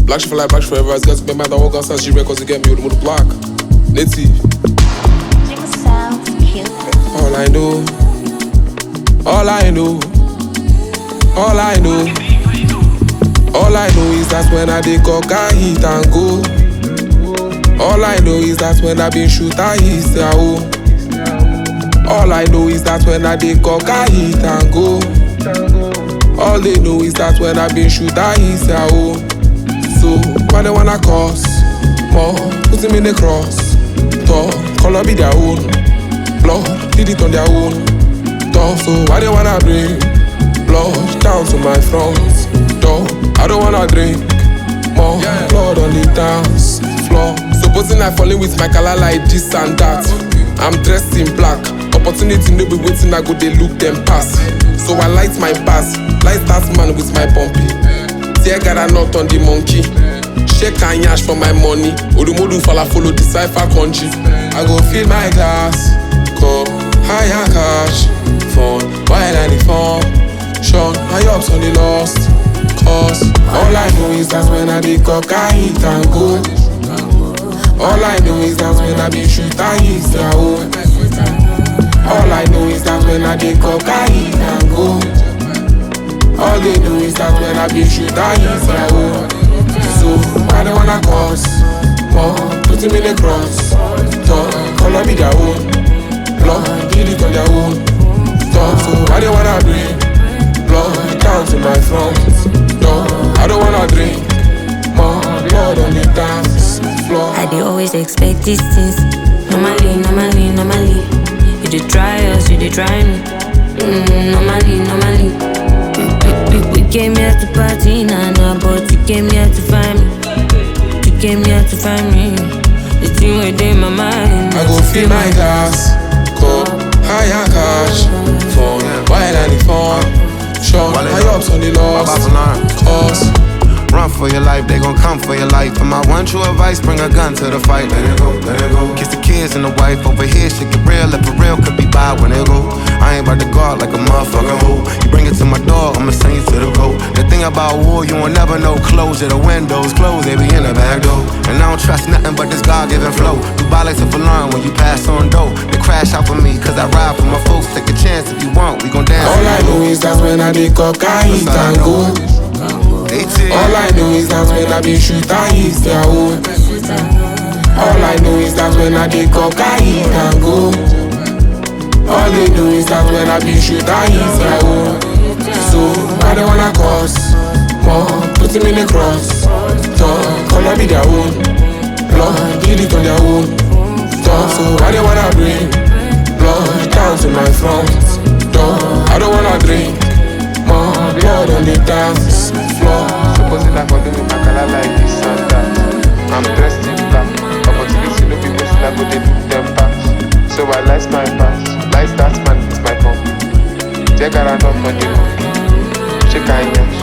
Black shit for life, black shit forever. It's got to be mad, I walk outside, she records to get me with the mother block. Native. All I know, all I know, all I know, all I know is that when I dey cock, I hit and go. All I know is that when I been shoot, I hit the home. All I know is that when I dey cock, I hit and go. All they know is that when I been shoot, I hit the home. So why they wanna cause more? Put him in the cross. Talk, color be their own. Blood, did it on their own. Talk, so why they wanna bring blood down to my front door? I don't wanna drink more blood on the dance floor. Supposing I falling with my color like this and that. I'm dressed in black. Opportunity no be waiting, I go they look them pass. So I light my pass, light that man with my bumpy. Tear got a knot on the monkey. Shake and yash for my money. Odumodu fala follow the cipher country. I go fill my glass, cup, higher cash, phone, while I the phone. Sean, my ups on the lost cause. All I know is that when I dey cock, I hit and go. All I know is that when I be shoot, I hit the home. All I know is that when I dey cock, I hit and go. All they know is that when I be shoot, I hit the home. So why they wanna cause more? Put him in the cross. Talk, color be their own. Blood, did it on their own. Talk, so why they wanna bring blood down to my front door? I don't wanna drink more blood on the dance floor. I dey always expect these things. Normally. You dey try us, you dey try me. Normally. We came here to party, nah, but you came here to find me. You came here to find me. The thing within my mind. I go fill my glass, cup, higher cash, phone, while I the phone. Sean, my ups on the lost cause. Run for your life, they gon' come for your life. And my one true advice, bring a gun to the fight. Let it go. Kiss the kids and the wife over here, shit get real. If for real, could be by when it go. I ain't about to guard like a motherfucking hoe. You bring it to my door, I'ma send you to the goat. The thing about war, you won't never know. Closure, the windows closed, they be in the back door. And I don't trust nothing but this God-given flow. You buy like a alarm when you pass on dough. They crash out for me, cause I ride for my folks. Take a chance if you want, we gon' dance. All I know is that when I dey cock, I hit and go. All I know is that when I be shoot, I hit their own. All I know is that when I dey cock, I hit and go. All they know is that when I be shoot, I hit their own. So why they wanna cause more? Put him in the cross. Talk, color be their own. Blood, did it on their own. Talk, so why they wanna bring blood down to my front door? I don't wanna drink more blood on the dance floor. Supposing I for doing my color like this and that. I'm dressed in black. Opportunity no be wasting, I go dey look them pass. So I light my pass, light that man with my pump. Take a run on the monkey. Shake and yash.